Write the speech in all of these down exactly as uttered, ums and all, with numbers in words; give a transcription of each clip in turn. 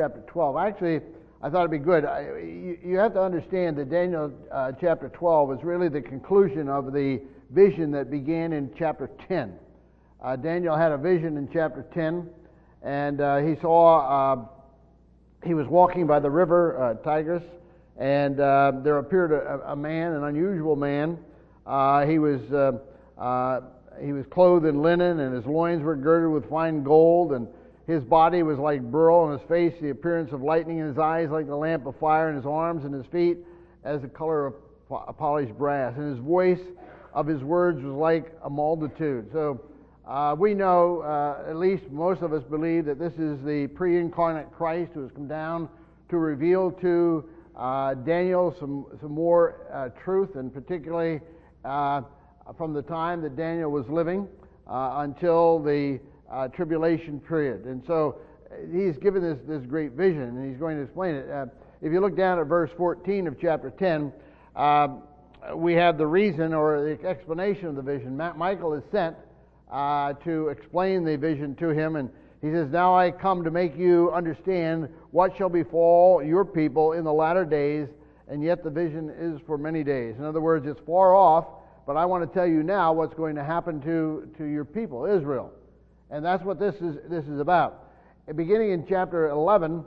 chapter twelve. Actually, I thought it'd be good. I, you, you have to understand that Daniel uh, chapter twelve is really the conclusion of the vision that began in chapter ten. Uh, Daniel had a vision in chapter ten, and uh, he saw, uh, he was walking by the river uh, Tigris, and uh, there appeared a, a man, an unusual man. Uh, he was uh, uh, he was clothed in linen, and his loins were girded with fine gold, and his body was like beryl, and his face the appearance of lightning, and his eyes like the lamp of fire, and his arms and his feet as the color of polished brass, and his voice of his words was like a multitude. So uh, we know, uh, at least most of us believe, that this is the pre-incarnate Christ who has come down to reveal to uh, Daniel some some more uh, truth, and particularly uh, from the time that Daniel was living uh, until the uh, tribulation period. And so he's given this, this great vision, and he's going to explain it. Uh, if you look down at verse fourteen of chapter ten, uh, we have the reason or the explanation of the vision. Ma- Michael is sent uh, to explain the vision to him, and he says, "Now I come to make you understand what shall befall your people in the latter days, and yet the vision is for many days." In other words, it's far off, but I want to tell you now what's going to happen to, to your people, Israel. And that's what this is this is about. Beginning in chapter eleven,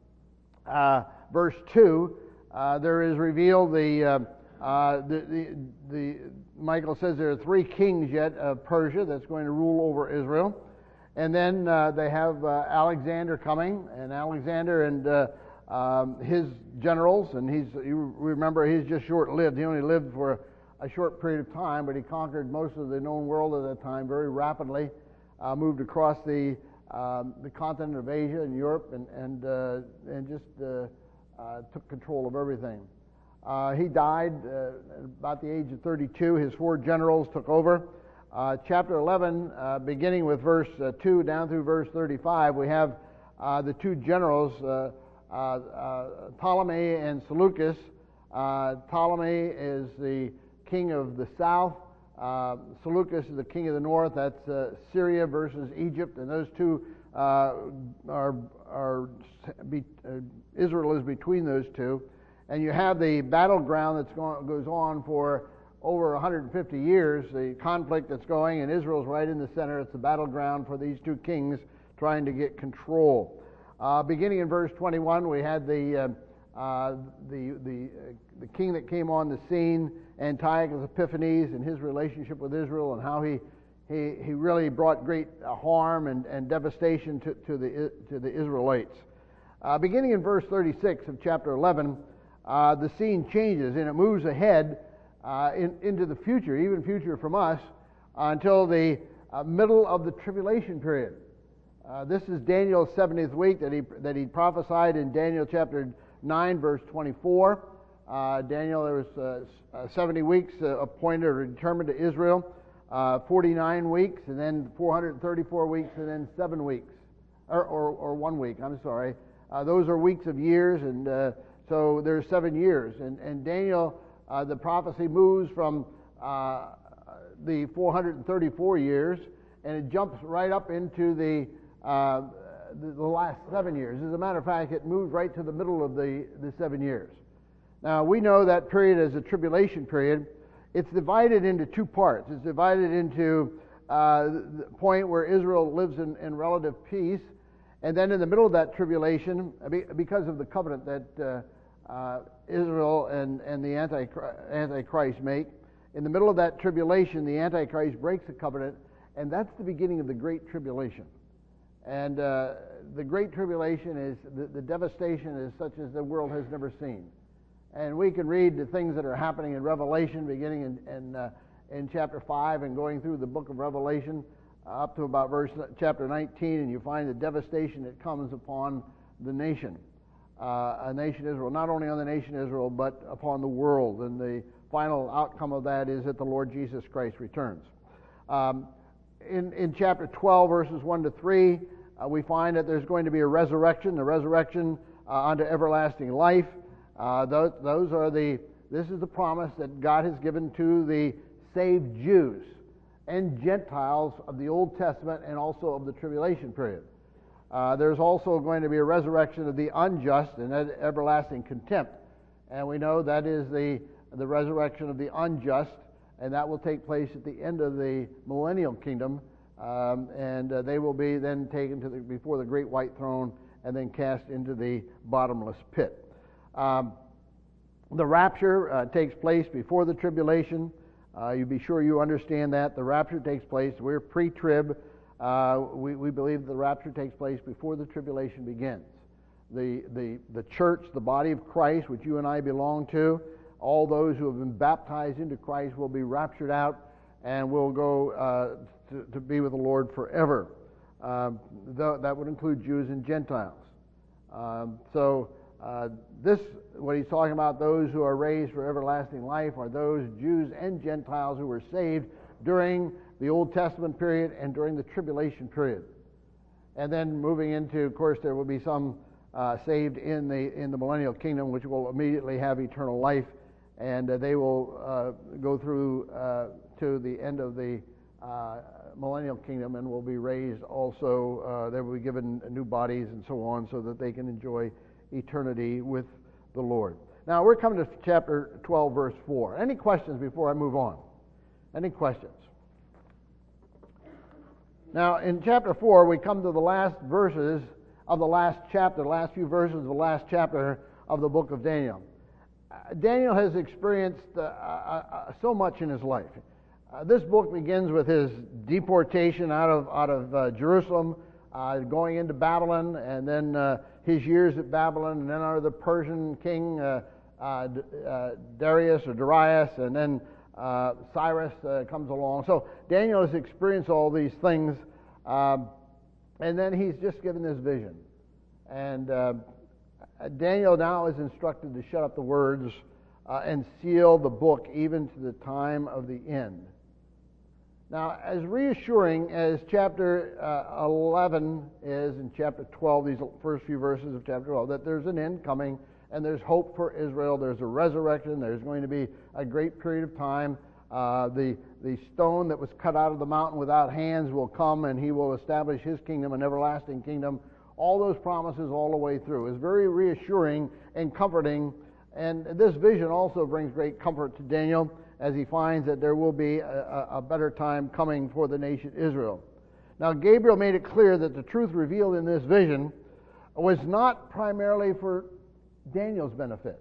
uh, verse two, uh, there is revealed the, uh, uh, the, the, the, Michael says there are three kings yet of Persia that's going to rule over Israel. And then uh, they have uh, Alexander coming, and Alexander and uh, um, his generals, and he's, you remember, he's just short-lived. He only lived for a short period of time, but he conquered most of the known world at that time very rapidly, uh, moved across the um, the continent of Asia and Europe, and and uh, and just uh, uh, took control of everything. Uh, he died uh, at about the age of thirty-two. His four generals took over. Uh, chapter eleven, uh, beginning with verse uh, two down through verse thirty-five, we have uh, the two generals, uh, uh, uh, Ptolemy and Seleucus. Uh, Ptolemy is the king of the south. Uh, Seleucus is the king of the north. That's uh, Syria versus Egypt, and those two uh, are are be, uh, Israel is between those two, and you have the battleground that's going goes on for over one hundred fifty years, the conflict that's going, and Israel's right in the center. It's the battleground for these two kings trying to get control. Uh, beginning in verse twenty-one, we had the uh, uh, the the uh, the king that came on the scene, Antiochus Epiphanes, and his relationship with Israel, and how he he he really brought great uh, harm and, and devastation to, to the to the Israelites. Uh, beginning in verse thirty-six of chapter eleven, uh, the scene changes and it moves ahead. Uh, in, into the future, even future from us, uh, until the uh, middle of the tribulation period. Uh, this is Daniel's seventieth week that he that he prophesied in Daniel chapter nine, verse twenty-four. Uh, Daniel, there was uh, seventy weeks uh, appointed or determined to Israel, uh, forty-nine weeks, and then four hundred thirty-four weeks, and then seven weeks, or or, or one week. I'm sorry. Uh, those are weeks of years, and uh, so there's seven years, and and Daniel. Uh, the prophecy moves from uh, the four hundred thirty-four years, and it jumps right up into the, uh, the the last seven years. As a matter of fact, it moves right to the middle of the, the seven years. Now, we know that period as a tribulation period. It's divided into two parts. It's divided into uh, the point where Israel lives in, in relative peace, and then in the middle of that tribulation, because of the covenant that uh, Uh, Israel and, and the Antichrist, Antichrist make. In the middle of that tribulation, the Antichrist breaks the covenant, and that's the beginning of the Great Tribulation. And uh, the Great Tribulation is, the, the devastation is such as the world has never seen. And we can read the things that are happening in Revelation, beginning in, in, uh, in chapter five and going through the book of Revelation uh, up to about verse chapter nineteen, and you find the devastation that comes upon the nation. Uh, a nation Israel, not only on the nation Israel, but upon the world. And the final outcome of that is that the Lord Jesus Christ returns. Um, in, in chapter twelve, verses one to three, uh, we find that there's going to be a resurrection, the resurrection uh, unto everlasting life. Uh, those, those are the, this is the promise that God has given to the saved Jews and Gentiles of the Old Testament and also of the tribulation period. Uh, there's also going to be a resurrection of the unjust and everlasting contempt. And we know that is the, the resurrection of the unjust, and that will take place at the end of the millennial kingdom. Um, and uh, they will be then taken to the, before the great white throne and then cast into the bottomless pit. Um, the rapture uh, takes place before the tribulation. Uh, you be sure you understand that. The rapture takes place. We're pre-trib. Uh, we, we believe the rapture takes place before the tribulation begins. The, the, the church, the body of Christ, which you and I belong to, all those who have been baptized into Christ will be raptured out and will go uh, to, to be with the Lord forever. Um, th- that would include Jews and Gentiles. Um, so uh, this, what he's talking about, those who are raised for everlasting life, are those Jews and Gentiles who were saved during the Old Testament period and during the tribulation period. And then moving into, of course, there will be some uh, saved in the in the millennial kingdom, which will immediately have eternal life, and uh, they will uh, go through uh, to the end of the uh, millennial kingdom and will be raised also. Uh, they will be given new bodies and so on, so that they can enjoy eternity with the Lord. Now we're coming to chapter twelve, verse four. Any questions before I move on? Any questions? Now, in chapter four, we come to the last verses of the last chapter, the last few verses of the last chapter of the book of Daniel. Uh, Daniel has experienced uh, uh, uh, so much in his life. Uh, this book begins with his deportation out of out of uh, Jerusalem, uh, going into Babylon, and then uh, his years at Babylon, and then under the Persian king uh, uh, uh, Darius or Darius, and then Uh, Cyrus uh, comes along. So Daniel has experienced all these things, um, and then he's just given this vision. And uh, Daniel now is instructed to shut up the words uh, and seal the book even to the time of the end. Now, as reassuring as chapter uh, eleven is in chapter twelve, these first few verses of chapter twelve, that there's an end coming, and there's hope for Israel. There's a resurrection. There's going to be a great period of time. Uh, the the stone that was cut out of the mountain without hands will come, and he will establish his kingdom, an everlasting kingdom. All those promises all the way through is very reassuring and comforting. And this vision also brings great comfort to Daniel as he finds that there will be a, a better time coming for the nation Israel. Now, Gabriel made it clear that the truth revealed in this vision was not primarily for Daniel's benefit.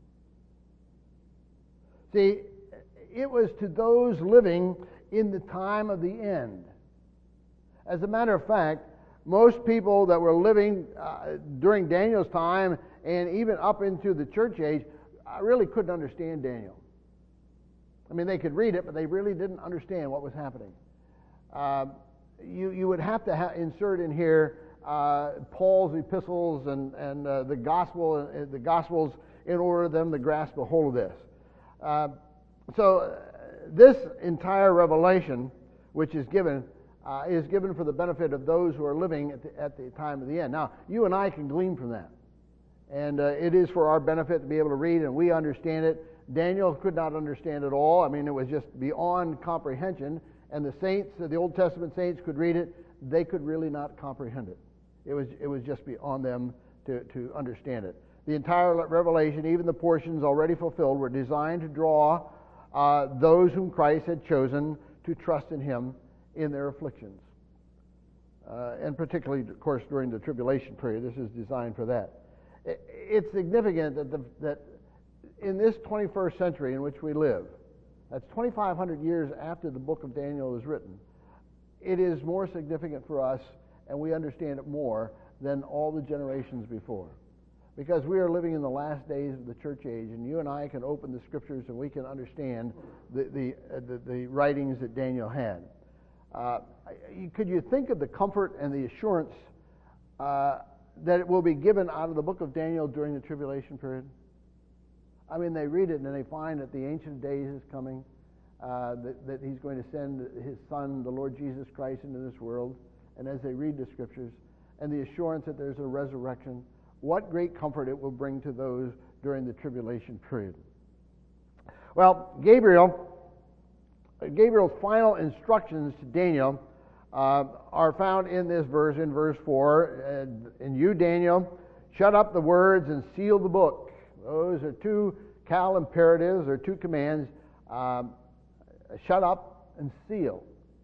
See, it was to those living in the time of the end. As a matter of fact, most people that were living uh, during Daniel's time and even up into the church age uh, really couldn't understand Daniel. I mean, they could read it, but they really didn't understand what was happening. Uh, you, you would have to ha- insert in here Uh, Paul's epistles and and uh, the gospel, uh, the gospels, in order for them to grasp a hold of this. Uh, so uh, this entire revelation, which is given, uh, is given for the benefit of those who are living at the, at the time of the end. Now, you and I can glean from that, and uh, it is for our benefit to be able to read, and we understand it. Daniel could not understand it all. I mean, it was just beyond comprehension. And the saints, the Old Testament saints, could read it; they could really not comprehend it. It was it was just beyond them to, to understand it. The entire revelation, even the portions already fulfilled, were designed to draw uh, those whom Christ had chosen to trust in Him in their afflictions. Uh, and particularly, of course, during the tribulation period. This is designed for that. It, it's significant that, the, that in this twenty-first century in which we live, that's twenty-five hundred years after the book of Daniel was written, it is more significant for us, and we understand it more than all the generations before. Because we are living in the last days of the church age, and you and I can open the scriptures and we can understand the the, uh, the, the writings that Daniel had. Uh, could you think of the comfort and the assurance uh, that it will be given out of the book of Daniel during the tribulation period? I mean, they read it and they find that the Ancient of Days is coming, uh, that, that He's going to send His Son, the Lord Jesus Christ, into this world. And as they read the scriptures, and the assurance that there's a resurrection, what great comfort it will bring to those during the tribulation period. Well, Gabriel, Gabriel's final instructions to Daniel uh, are found in this verse, in verse four. And, and you, Daniel, shut up the words and seal the book. Those are two cal imperatives, or two commands. Um, shut up and seal.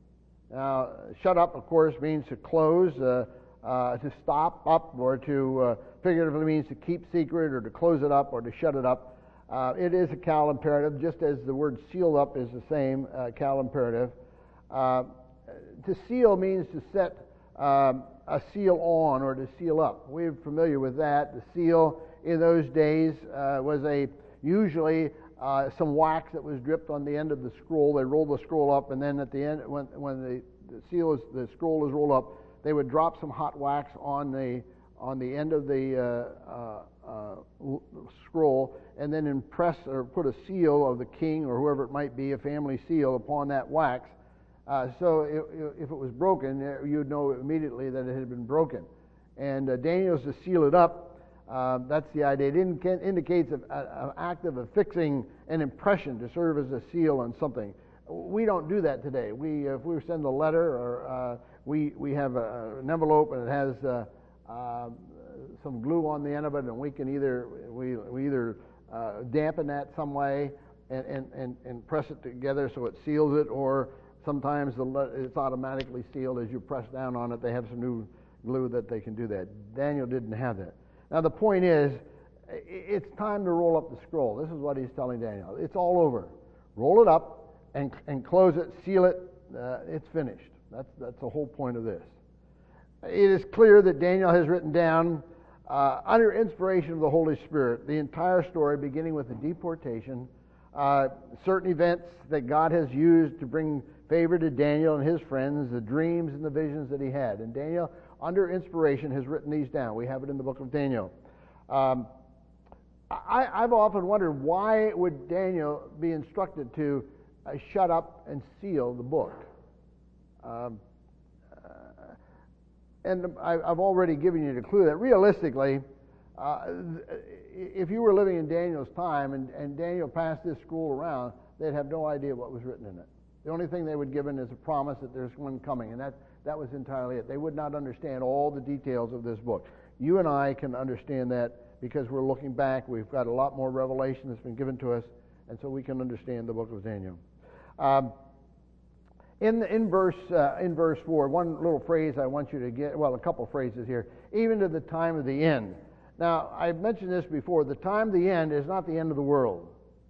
Now, shut up, of course, means to close, uh, uh, to stop up, or to, uh, figuratively means to keep secret, or to close it up, or to shut it up. Uh, it is a cal imperative, just as the word seal up is the same uh, cal imperative. Uh, to seal means to set um, a seal on, or to seal up. We're familiar with that. The seal in those days uh, was a usually uh, some wax that was dripped on the end of the scroll. They rolled the scroll up, and then at the end, when when the, the seal is the scroll is rolled up, they would drop some hot wax on the on the end of the uh, uh, uh, scroll, and then impress or put a seal of the king or whoever it might be, a family seal, upon that wax. Uh, so it, if it was broken, you'd know immediately that it had been broken. And uh, Daniel's to seal it up. Uh, that's the idea. It indica- indicates an act of affixing an impression to serve as a seal on something. We don't do that today. We, if we send a letter, or uh, we we have a, an envelope and it has uh, uh, some glue on the end of it, and we can either we we either uh, dampen that some way and, and, and, and press it together so it seals it, or sometimes the le- it's automatically sealed as you press down on it. They have some new glue that they can do that. Daniel didn't have that. Now the point is, it's time to roll up the scroll. This is what he's telling Daniel. It's all over. Roll it up and and close it, seal it. Uh, it's finished. That's that's the whole point of this. It is clear that Daniel has written down, uh, under inspiration of the Holy Spirit, the entire story, beginning with the deportation, uh, certain events that God has used to bring favor to Daniel and his friends, the dreams and the visions that he had. And Daniel, under inspiration, has written these down. We have it in the book of Daniel. Um, I, I've often wondered, why would Daniel be instructed to uh, shut up and seal the book? Um, uh, and I, I've already given you the clue that realistically, uh, if you were living in Daniel's time and, and Daniel passed this scroll around, they'd have no idea what was written in it. The only thing they would give in is a promise that there's one coming, and that, that was entirely it. They would not understand all the details of this book. You and I can understand that because we're looking back. We've got a lot more revelation that's been given to us, and so we can understand the book of Daniel. Um, in in verse uh, in verse four, one little phrase I want you to get. Well, a couple phrases here. Even to the time of the end. Now, I've mentioned this before. The time of the end is not the end of the world.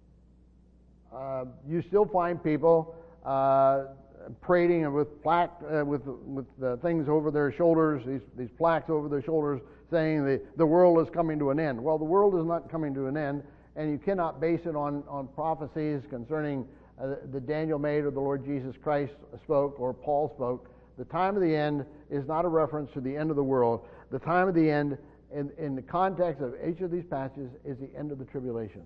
Uh, you still find people uh, parading with plaque uh, with with uh, things over their shoulders. These these plaques over their shoulders saying the the world is coming to an end. Well, the world is not coming to an end, and you cannot base it on on prophecies concerning Uh, that Daniel made, or the Lord Jesus Christ spoke, or Paul spoke. The time of the end is not a reference to the end of the world. The time of the end, in, in the context of each of these passages, is the end of the tribulation.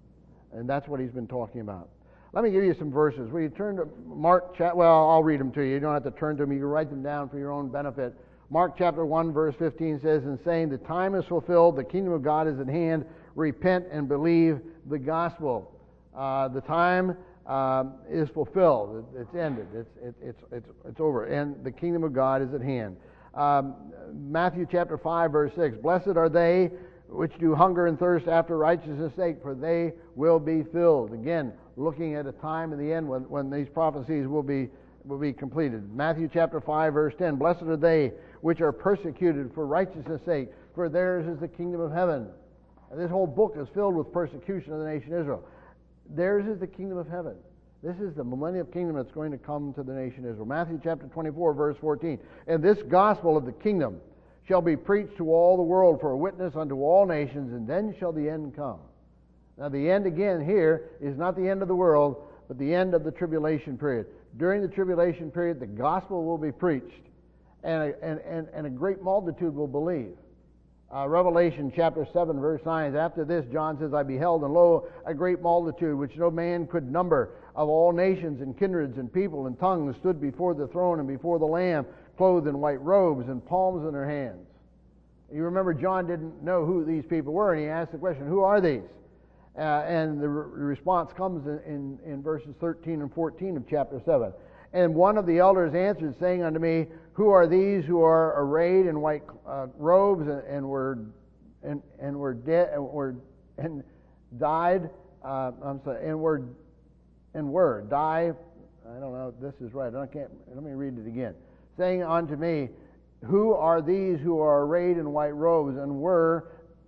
And that's what he's been talking about. Let me give you some verses. Will you turn to Mark, cha- well, I'll read them to you. You don't have to turn to them. You can write them down for your own benefit. Mark chapter one, verse fifteen says, "And saying, the time is fulfilled, the kingdom of God is at hand. Repent and believe the gospel." Uh, the time Um, is fulfilled. It, it's ended. It's it, it's it's it's over, and the kingdom of God is at hand. Um, Matthew chapter five, verse six: "Blessed are they which do hunger and thirst after righteousness' sake, for they will be filled." Again, looking at a time in the end when, when these prophecies will be will be completed. Matthew chapter five, verse ten: "Blessed are they which are persecuted for righteousness' sake, for theirs is the kingdom of heaven." And this whole book is filled with persecution of the nation Israel. Theirs is the kingdom of heaven. This is the millennial kingdom that's going to come to the nation Israel. Matthew chapter twenty-four, verse fourteen. "And this gospel of the kingdom shall be preached to all the world for a witness unto all nations, and then shall the end come." Now the end again here is not the end of the world, but the end of the tribulation period. During the tribulation period, the gospel will be preached, and a, and, and, and a great multitude will believe. Uh, Revelation chapter seven, verse nine, "After this, John says, I beheld, and lo, a great multitude, which no man could number, of all nations and kindreds and people and tongues, stood before the throne and before the Lamb, clothed in white robes and palms in their hands." You remember, John didn't know who these people were, and he asked the question, "Who are these?" Uh, and the re- response comes in, in, in verses thirteen and fourteen of chapter seven. And one of the elders answered, saying unto me, Who are these who are arrayed in white uh, robes and, and were and and were dead and were and died? Uh, I'm sorry, and were and were die. I don't know if this is right. I can't. Let me read it again. Saying unto me, Who are these who are arrayed in white robes and were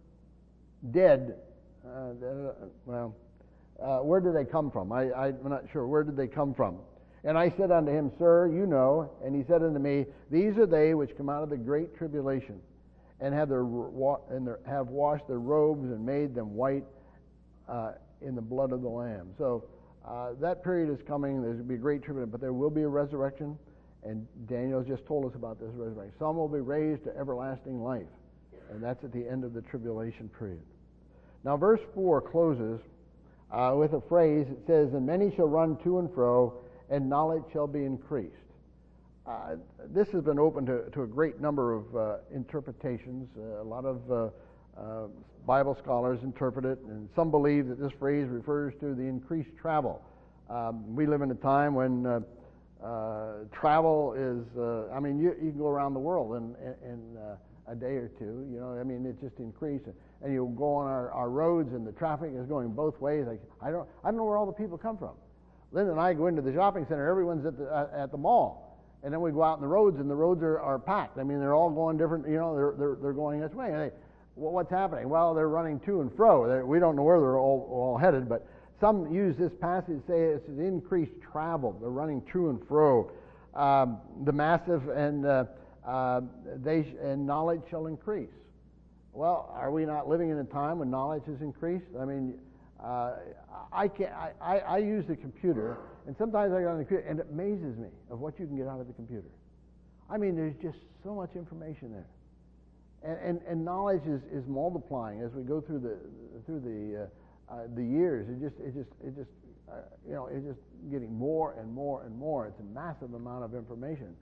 dead? Uh, well, uh, where did they come from? I, I'm not sure. Where did they come from? And I said unto him, Sir, you know. And he said unto me, These are they which come out of the great tribulation, and have their and their, have washed their robes and made them white uh, in the blood of the Lamb. So uh, that period is coming. There's going to be a great tribulation, but there will be a resurrection. And Daniel just told us about this resurrection. Some will be raised to everlasting life, and that's at the end of the tribulation period. Now, verse four closes uh, with a phrase. It says, And many shall run to and fro, and knowledge shall be increased. Uh, this has been open to, to a great number of uh, interpretations. Uh, a lot of uh, uh, Bible scholars interpret it, and some believe that this phrase refers to the increased travel. Um, we live in a time when uh, uh, travel is, uh, I mean, you, you can go around the world in, in, in uh, a day or two. You know, I mean, it's just increased. And you go on our, our roads, and the traffic is going both ways. Like, I don't, I don't know where all the people come from. Linda and I go into the shopping center. Everyone's at the uh, at the mall, and then we go out in the roads, and the roads are, are packed. I mean, they're all going different. You know, they're they're, they're going this way. And they, well, what's happening? Well, they're running to and fro. They're, we don't know where they're all all headed, but some use this passage to say it's an increased travel. They're running to and fro. Um, the massive and uh, uh, they sh- and knowledge shall increase. Well, are we not living in a time when knowledge has increased? I mean. Uh, I can I, I, I use the computer, and sometimes I get on the computer, and it amazes me of what you can get out of the computer. I mean, there's just so much information there, and and, and knowledge is, is multiplying as we go through the through the uh, uh, the years. It just it just it just uh, you know it's just getting more and more and more. It's a massive amount of information.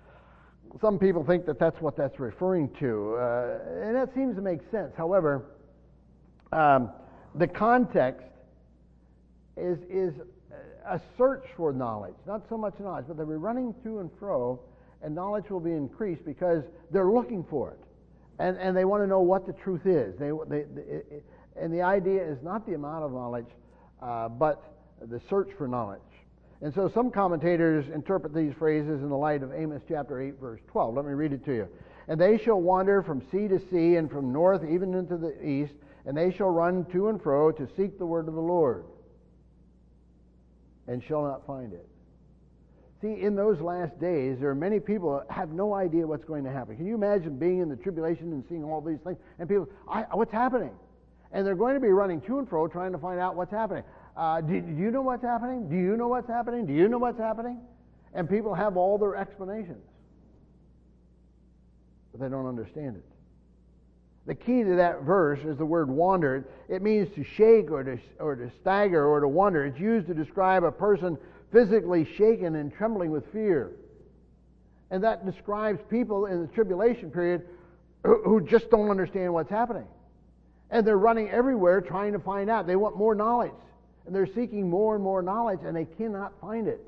Some people think that that's what that's referring to, uh, and that seems to make sense. However. Um, The context is is a search for knowledge, not so much knowledge, but they'll be running to and fro, and knowledge will be increased because they're looking for it, and and they want to know what the truth is. They they, they and the idea is not the amount of knowledge, uh, but the search for knowledge. And so some commentators interpret these phrases in the light of Amos chapter eight, verse twelve. Let me read it to you. And they shall wander from sea to sea, and from north even into the east. And they shall run to and fro to seek the word of the Lord, and shall not find it. See, in those last days, there are many people that have no idea what's going to happen. Can you imagine being in the tribulation and seeing all these things? And people, I, what's happening? And they're going to be running to and fro trying to find out what's happening. Uh, do, do you know what's happening? Do you know what's happening? Do you know what's happening? And people have all their explanations, but they don't understand it. The key to that verse is the word wander. It means to shake or to or to stagger or to wonder. It's used to describe a person physically shaken and trembling with fear. And that describes people in the tribulation period who, who just don't understand what's happening. And they're running everywhere trying to find out. They want more knowledge. And they're seeking more and more knowledge, and they cannot find it.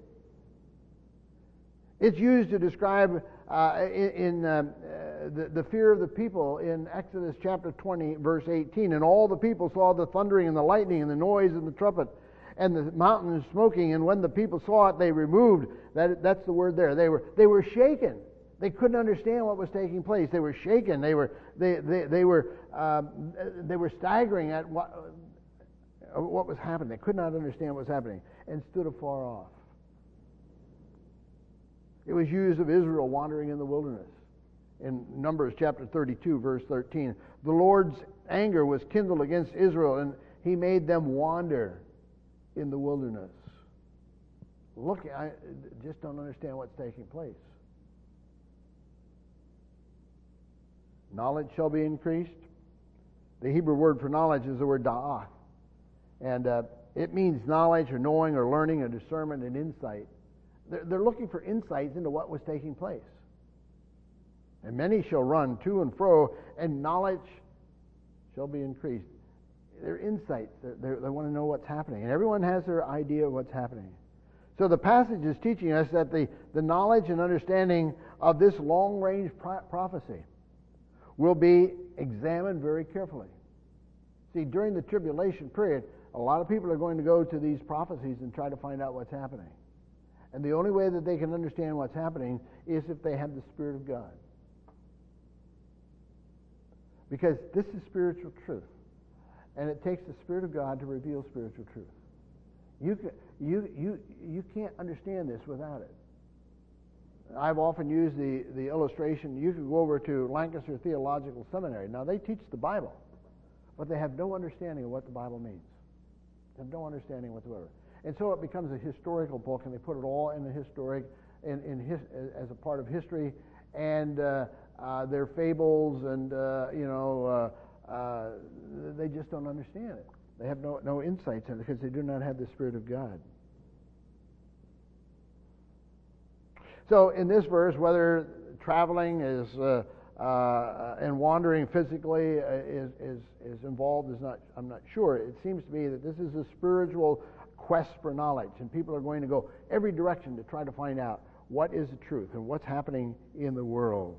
It's used to describe uh, in, in uh, the, the fear of the people in Exodus chapter twenty, verse eighteen. And all the people saw the thundering and the lightning and the noise and the trumpet and the mountain smoking. And when the people saw it, they removed. That, that's the word there. They were they were shaken. They couldn't understand what was taking place. They were shaken. They were they they, they were um, they were staggering at what what was happening. They could not understand what was happening and stood afar off. It was used of Israel wandering in the wilderness. In Numbers chapter thirty-two, verse thirteen, the Lord's anger was kindled against Israel, and he made them wander in the wilderness. Look, I just don't understand what's taking place. Knowledge shall be increased. The Hebrew word for knowledge is the word da'ath. And uh, it means knowledge or knowing or learning or discernment and insight. They're, they're looking for insights into what was taking place. And many shall run to and fro, and knowledge shall be increased. They're insights. They're, they're, they want to know what's happening. And everyone has their idea of what's happening. So the passage is teaching us that the, the knowledge and understanding of this long-range pro- prophecy will be examined very carefully. See, during the tribulation period, a lot of people are going to go to these prophecies and try to find out what's happening. And the only way that they can understand what's happening is if they have the Spirit of God. Because this is spiritual truth. And it takes the Spirit of God to reveal spiritual truth. You, can, you, you, you can't understand this without it. I've often used the, the illustration, you could go over to Lancaster Theological Seminary. Now, they teach the Bible, but they have no understanding of what the Bible means. They have no understanding whatsoever. And so it becomes a historical book, and they put it all in the historic, in, in his, as a part of history, and uh, uh, their fables, and uh, you know, uh, uh, they just don't understand it. They have no no insights in it because they do not have the Spirit of God. So in this verse, whether traveling is uh, uh, and wandering physically uh, is, is is involved is not. I'm not sure. It seems to me that this is a spiritual quest for knowledge, and people are going to go every direction to try to find out what is the truth and what's happening in the world.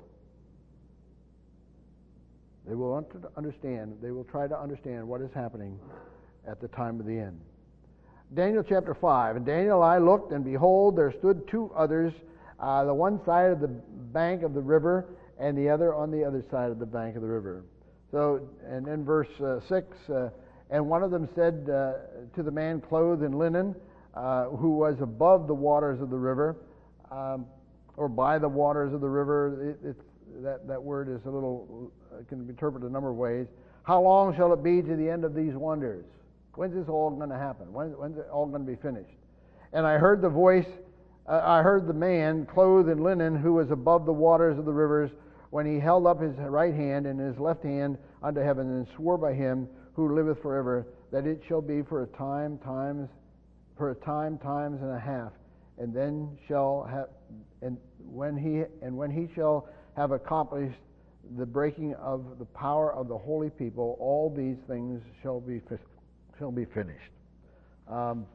They will want to understand. They will try to understand what is happening at the time of the end. Daniel chapter five. And Daniel, I looked, and behold, there stood two others, uh, the one side of the bank of the river, and the other on the other side of the bank of the river. So, and in verse uh, six, uh, and one of them said uh, to the man clothed in linen, uh, who was above the waters of the river, um, or by the waters of the river. It, it's, that, that word is a little, uh, can be interpreted a number of ways. How long shall it be to the end of these wonders? When's this all going to happen? When, when's it all going to be finished? And I heard the voice, uh, I heard the man clothed in linen who was above the waters of the rivers, when he held up his right hand and his left hand unto heaven, and swore by him who liveth forever, that it shall be for a time, times, for a time, times and a half, and then shall have, and when he and when he shall have accomplished the breaking of the power of the holy people, all these things shall be shall be finished. Um,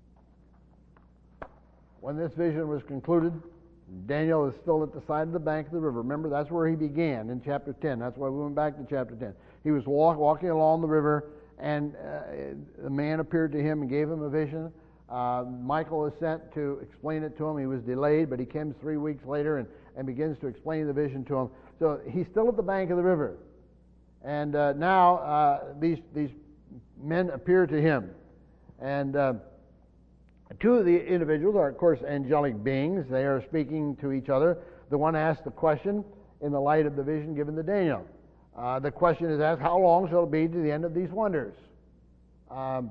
when this vision was concluded, Daniel is still at the side of the bank of the river. Remember, that's where he began in chapter ten. That's why we went back to chapter ten. He was walk, walking along the river, and uh, a man appeared to him and gave him a vision. Uh, Michael was sent to explain it to him. He was delayed, but he came three weeks later and, and begins to explain the vision to him. So he's still at the bank of the river. And uh, now uh, these, these men appear to him. And uh, two of the individuals are, of course, angelic beings. They are speaking to each other. The one asked the question in the light of the vision given to Daniel. Uh, the question is asked, how long shall it be to the end of these wonders? Um,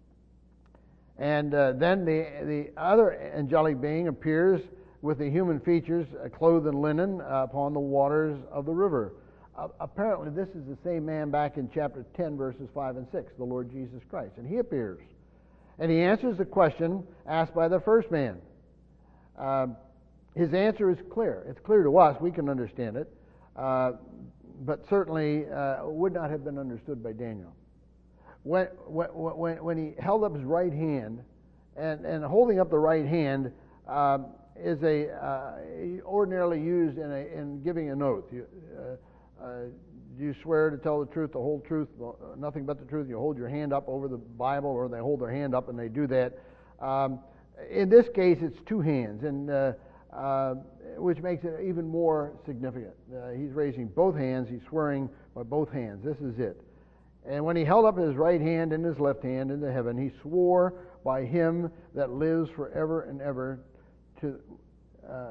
and uh, then the, the other angelic being appears with the human features, uh, clothed in linen, uh, upon the waters of the river. Uh, apparently this is the same man back in chapter ten, verses five and six, the Lord Jesus Christ. And he appears. And he answers the question asked by the first man. Uh, his answer is clear. It's clear to us. We can understand it. Uh, but certainly uh, would not have been understood by Daniel. When, when, when he held up his right hand, and, and holding up the right hand uh, is a uh, ordinarily used in, a, in giving an oath. You, uh, uh, you swear to tell the truth, the whole truth, nothing but the truth. You hold your hand up over the Bible, or they hold their hand up and they do that. Um, in this case, it's two hands, and uh, uh, which makes it even more significant. Uh, he's raising both hands. He's swearing by both hands. This is it. And when he held up his right hand and his left hand into heaven, he swore by him that lives forever and ever to... Uh,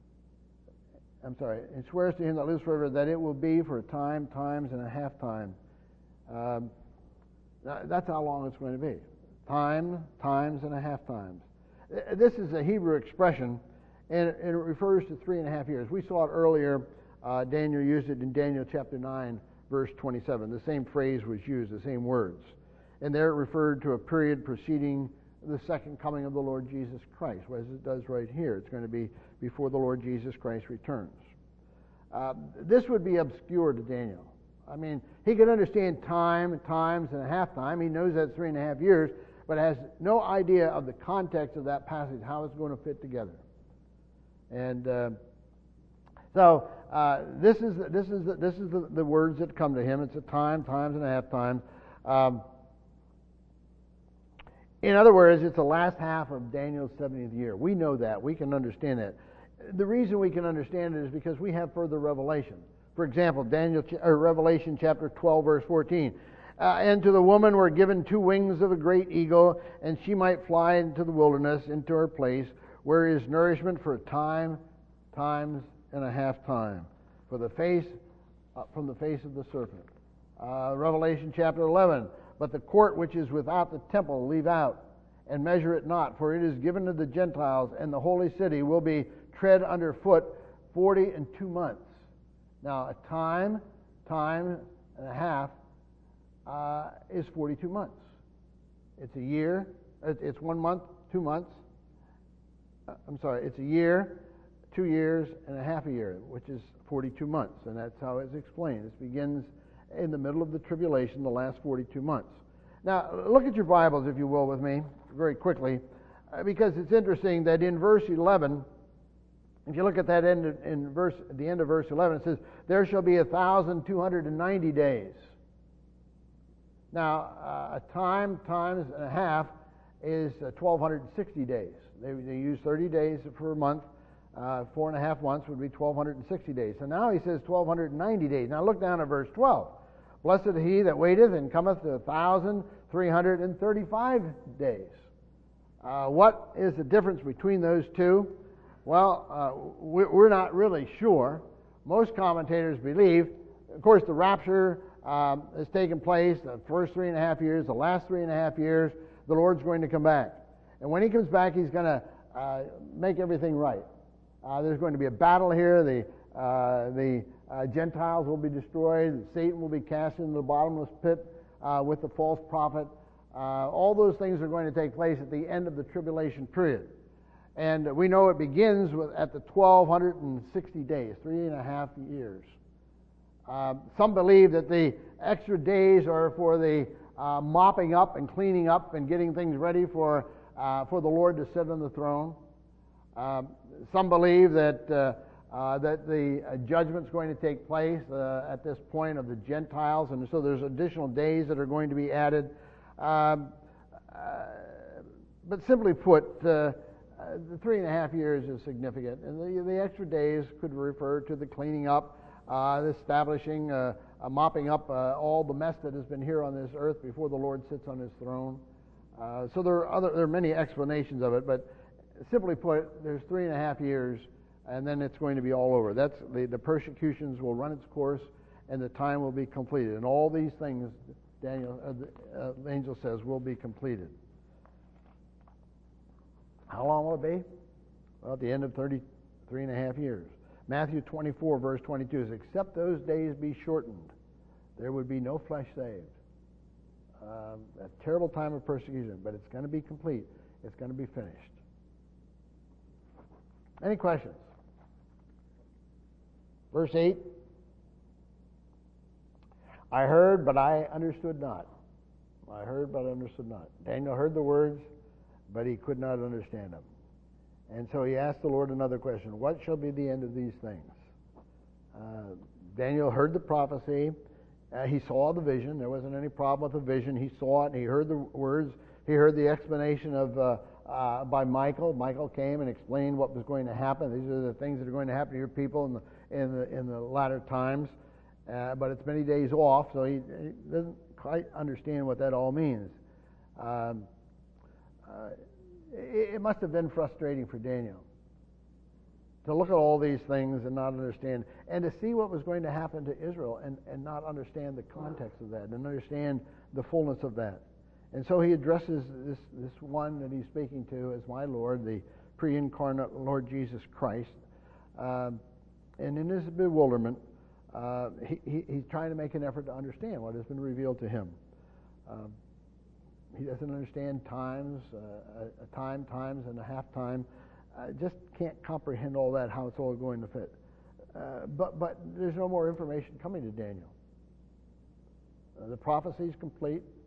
I'm sorry, he swears to him that lives forever that it will be for a time, times, and a half time. Um, that's how long it's going to be. Time, times, and a half times. This is a Hebrew expression, and it refers to three and a half years. We saw it earlier. Uh, Daniel used it in Daniel chapter nine, verse twenty-seven. The same phrase was used, the same words. And there it referred to a period preceding the second coming of the Lord Jesus Christ, as it does right here. It's going to be before the Lord Jesus Christ returns. Uh, this would be obscure to Daniel. I mean, he could understand time, times, and a half time. He knows that's three and a half years, but has no idea of the context of that passage, how it's going to fit together. And uh, so uh, this is this is the, this is the, the words that come to him. It's a time, times and a half times. Um, in other words, it's the last half of Daniel's seventieth year. We know that. We can understand that. The reason we can understand it is because we have further revelation. For example, Daniel or Revelation chapter twelve, verse fourteen. Uh, and to the woman were given two wings of a great eagle, and she might fly into the wilderness, into her place, where is nourishment for a time, times and a half time, for the face uh, from the face of the serpent. Uh, Revelation chapter eleven. But the court which is without the temple leave out, and measure it not, for it is given to the Gentiles, and the holy city will be tread under foot forty and two months. Now, a time, time and a half uh, is forty-two months. It's a year. It's one month, two months. Uh, I'm sorry. It's a year, two years, and a half a year, which is forty-two months, and that's how it's explained. It begins in the middle of the tribulation, the last forty-two months. Now, look at your Bibles, if you will, with me, very quickly, uh, because it's interesting that in verse eleven, if you look at that end of, in verse, at the end of verse eleven, it says, "There shall be a thousand two hundred and ninety days." Now, uh, a time, times and a half is uh, twelve sixty days. They, they use thirty days for a month. Uh, four and a half months would be twelve sixty days. So now he says twelve ninety days. Now look down at verse twelve. "Blessed is he that waiteth and cometh to a thousand three hundred and thirty-five days." Uh, what is the difference between those two? Well, uh, we're not really sure. Most commentators believe, of course, the rapture um, has taken place the first three and a half years, the last three and a half years, the Lord's going to come back. And when he comes back, he's going to uh, make everything right. Uh, there's going to be a battle here. The, uh, the uh, Gentiles will be destroyed. Satan will be cast into the bottomless pit uh, with the false prophet. Uh, all those things are going to take place at the end of the tribulation period. And we know it begins with, at the twelve sixty days, three and a half years. Uh, some believe that the extra days are for the uh, mopping up and cleaning up and getting things ready for, uh, for the Lord to sit on the throne. Uh, some believe that, uh, uh, that the uh, judgment's going to take place uh, at this point of the Gentiles, and so there's additional days that are going to be added. Um, uh, but simply put, uh, Uh, the three and a half years is significant, and the, the extra days could refer to the cleaning up, uh, the establishing, uh, uh, mopping up uh, all the mess that has been here on this earth before the Lord sits on his throne. Uh, so there are other, there are many explanations of it, but simply put, there's three and a half years, and then it's going to be all over. That's the, the persecutions will run its course, and the time will be completed, and all these things, Daniel, uh, the, uh, the angel says, will be completed. How long will it be? Well, at the end of thirty-three and a half years. Matthew twenty-four, verse twenty-two says, "Except those days be shortened, there would be no flesh saved." Um, a terrible time of persecution, but it's going to be complete. It's going to be finished. Any questions? Verse eight. "I heard, but I understood not." I heard, but I understood not. Daniel heard the words, but he could not understand them. And so he asked the Lord another question: "What shall be the end of these things?" Uh, Daniel heard the prophecy. Uh, he saw the vision. There wasn't any problem with the vision. He saw it, and he heard the words. He heard the explanation of uh, uh, by Michael. Michael came and explained what was going to happen. These are the things that are going to happen to your people in the in the, in the latter times. Uh, but it's many days off, so he, he doesn't quite understand what that all means. Um, Uh, it, it must have been frustrating for Daniel to look at all these things and not understand, and to see what was going to happen to Israel and, and not understand the context of that, and understand the fullness of that. And so he addresses this, this one that he's speaking to as my Lord, the pre-incarnate Lord Jesus Christ. Um, and in his bewilderment, uh, he, he, he's trying to make an effort to understand what has been revealed to him. Um, He doesn't understand times, uh, a time, times, and a half time. Uh, just can't comprehend all that, how it's all going to fit. Uh, but but there's no more information coming to Daniel. Uh, the prophecy is complete.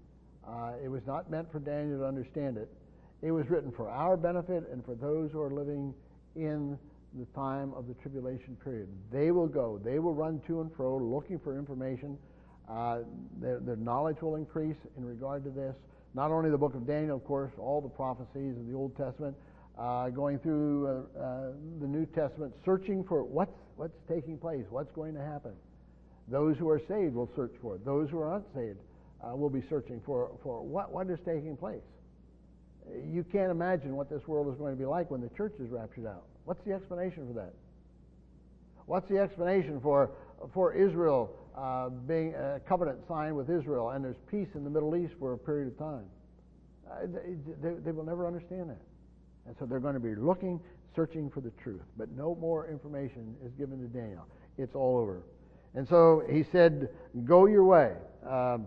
Uh, it was not meant for Daniel to understand it. It was written for our benefit and for those who are living in the time of the tribulation period. They will go. They will run to and fro looking for information. Uh, their, their knowledge will increase in regard to this. Not only the book of Daniel, of course, all the prophecies of the Old Testament, uh, going through uh, uh, the New Testament, searching for what's, what's taking place, what's going to happen. Those who are saved will search for it. Those who are unsaved uh, will be searching for, for what, what is taking place. You can't imagine what this world is going to be like when the church is raptured out. What's the explanation for that? What's the explanation for for Israel uh, being a covenant signed with Israel and there's peace in the Middle East for a period of time? Uh, they, they will never understand that. And so they're going to be looking, searching for the truth. But no more information is given to Daniel. It's all over. And so he said, go your way. Um,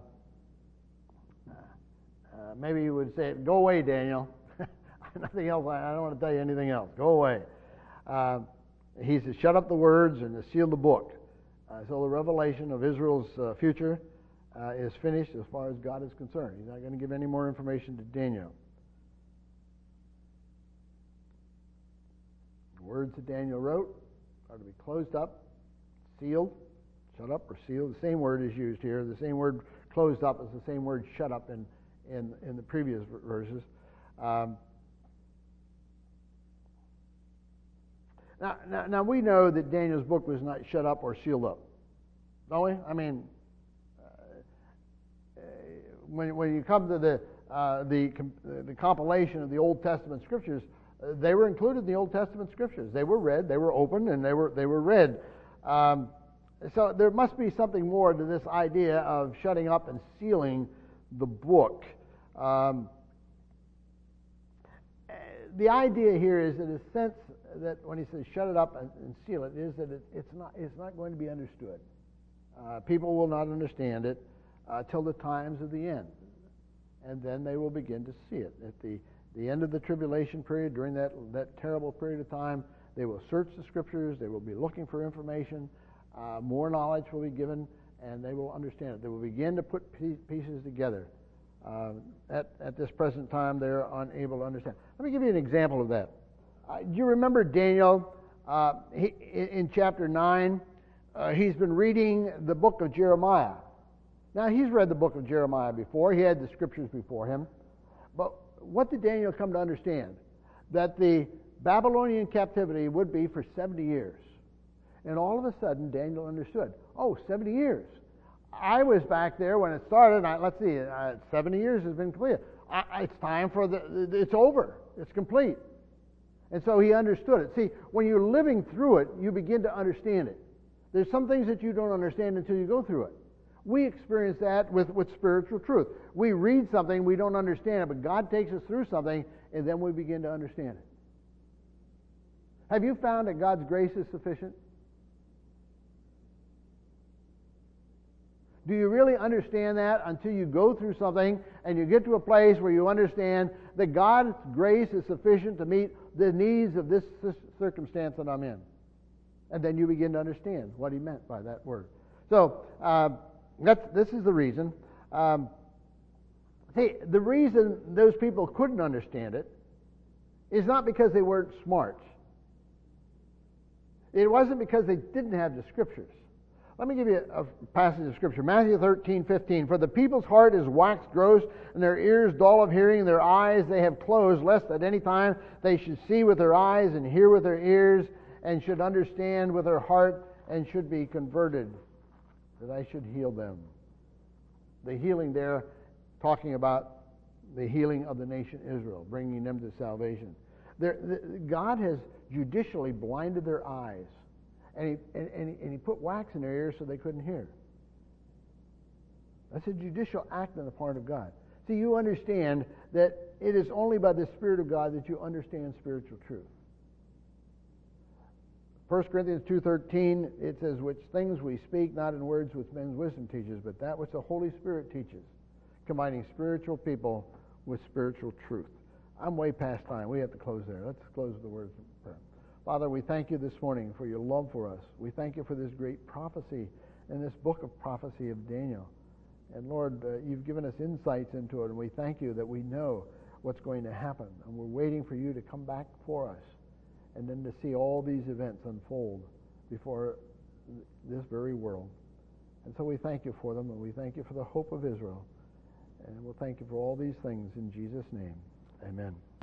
Uh, maybe you would say, go away, Daniel. Nothing else. I don't want to tell you anything else. Go away. Uh, he said, shut up the words and to seal the book. Uh, so the revelation of Israel's uh, future uh, is finished as far as God is concerned. He's not going to give any more information to Daniel. The words that Daniel wrote are to be closed up, sealed, shut up or sealed. The same word is used here. The same word closed up is the same word shut up in In, in the previous verses. Um, now, now, now, we know that Daniel's book was not shut up or sealed up, don't we? I mean, uh, when, when you come to the, uh, the, the compilation of the Old Testament Scriptures, uh, they were included in the Old Testament Scriptures. They were read, they were opened, and they were, they were read. Um, so there must be something more to this idea of shutting up and sealing the book. Um, the idea here is that a sense that when he says shut it up and, and seal it is that it, it's not it's not going to be understood. Uh, people will not understand it uh, till the times of the end, and then they will begin to see it. At the, the end of the tribulation period, during that that terrible period of time, they will search the Scriptures. They will be looking for information. Uh, more knowledge will be given, and they will understand it. They will begin to put pieces together. Uh, at, at this present time, they're unable to understand. Let me give you an example of that. Uh, do you remember Daniel uh, he, in, in chapter nine? Uh, he's been reading the book of Jeremiah. Now, he's read the book of Jeremiah before. He had the Scriptures before him. But what did Daniel come to understand? That the Babylonian captivity would be for seventy years. And all of a sudden, Daniel understood. Oh, seventy years. I was back there when it started. I, let's see, uh, seventy years has been clear. I, it's time for the, it's over. It's complete. And so he understood it. See, when you're living through it, you begin to understand it. There's some things that you don't understand until you go through it. We experience that with, with spiritual truth. We read something, we don't understand it, but God takes us through something, and then we begin to understand it. Have you found that God's grace is sufficient? Do you really understand that until you go through something and you get to a place where you understand that God's grace is sufficient to meet the needs of this circumstance that I'm in? And then you begin to understand what he meant by that word. So, uh, that's, this is the reason. Um, see, the reason those people couldn't understand it is not because they weren't smart. It wasn't because they didn't have the Scriptures. Let me give you a passage of Scripture. Matthew thirteen fifteen. For the people's heart is waxed gross, and their ears dull of hearing, and their eyes they have closed, lest at any time they should see with their eyes, and hear with their ears, and should understand with their heart, and should be converted, that I should heal them. The healing there, talking about the healing of the nation Israel, bringing them to salvation. There, the, God has judicially blinded their eyes. And he, and, and, he, and he put wax in their ears so they couldn't hear. That's a judicial act on the part of God. See, you understand that it is only by the Spirit of God that you understand spiritual truth. First Corinthians two thirteen, it says, which things we speak, not in words which men's wisdom teaches, but that which the Holy Spirit teaches, combining spiritual people with spiritual truth. I'm way past time. We have to close there. Let's close with the words of prayer. Father, we thank you this morning for your love for us. We thank you for this great prophecy in this book of prophecy of Daniel. And Lord, uh, you've given us insights into it, and we thank you that we know what's going to happen. And we're waiting for you to come back for us, and then to see all these events unfold before this very world. And so we thank you for them, and we thank you for the hope of Israel. And we'll thank you for all these things in Jesus' name. Amen.